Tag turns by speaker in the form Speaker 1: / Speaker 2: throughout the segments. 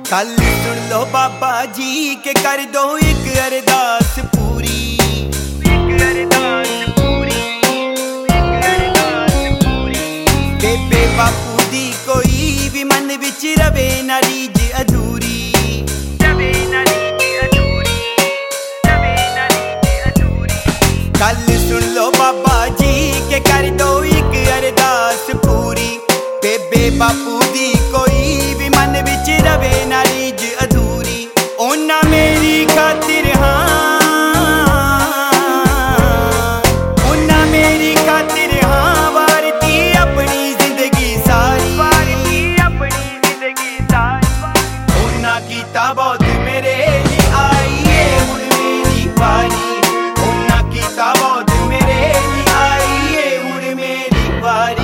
Speaker 1: कल सुन लो बाबा जी के कर दो एक अरदास पूरी, एक अरदास पूरी, एक अरदास पूरी। बेबे बापू दी कोई भी मन विच रवे ना रीज अधूरी, रवे ना रीज अधूरी, रवे ना रीज अधूरी। कल सुन लो बाबा जी के कर दो एक अरदास पूरी। बेबे बापू दी कोई भी मन विच रवे ना रीज अधूरी। ओना मेरी खातिर ओना मेरी खातिर वारती अपनी जिंदगी सारी, वारती अपनी जिंदगी सारी। ओना कीता बहुत मेरे लिए आई है हुण मेरी बारी, ओना कीता बहुत मेरे लिए आई है हुण मेरी बारी।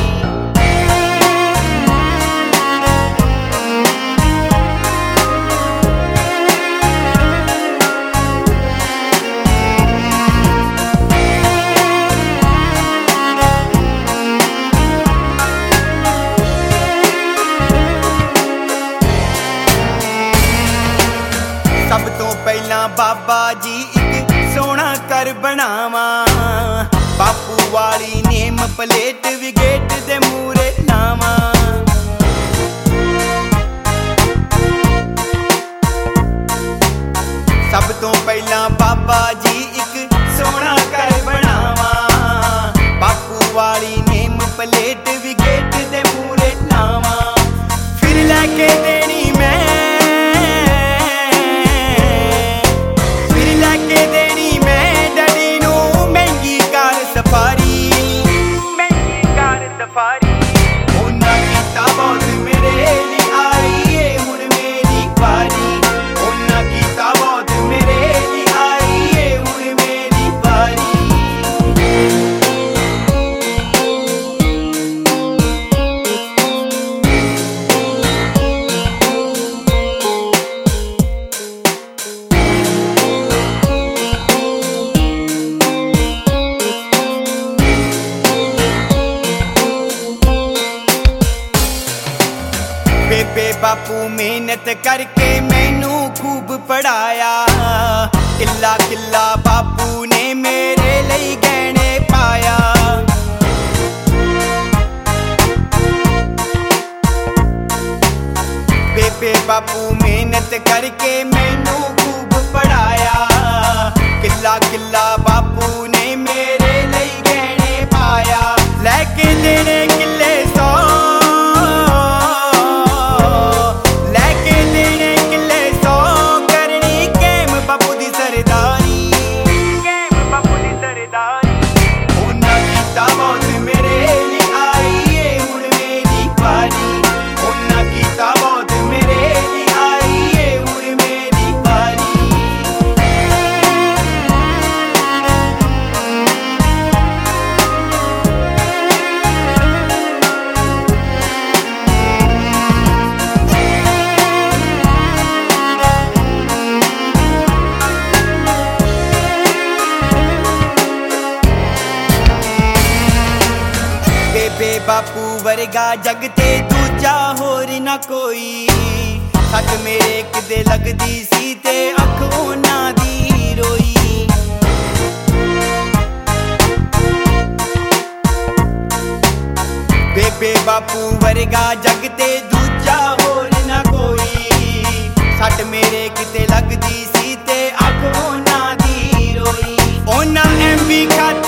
Speaker 1: सब तो पहला बाबा जी एक सोना कर बनावा, बापू वाली नेम प्लेट भी गेट दे मूरे लावा। सब तो पहला बाबा जी एक सोना कर बनावा, बापू वाली नेम प्लेट भी गेट दे मूरे लावा। फिर लैके देनी मैं सफारी, महंगी कार सफारी। ओना कीता बहुत मेरे लिए आई है हुण मेरी बारी, ओना कीता बहुत मेरे लिए आई है हुण मेरी बारी। बेबे बापू मेहनत करके मैनू खूब पढ़ाया, किला किला बापू ने मेरे लिए गहने पाया। बेबे बापू मेहनत करके मैनू खूब पढ़ाया, किला किला बापू ने मेरे लिए गहने पाया। लेके देने किले 100, बेबे बापू वर्गा जग ते दूजा होर ना कोई। सट मेरे किदे लगदी सी ते अख ओना दी रोई। बेबे बापू वर्गा जग ते दूजा होर ना कोई। सट मेरे किते लगदी सी ते अख ओना दी रोई। ओना एमवी खातिर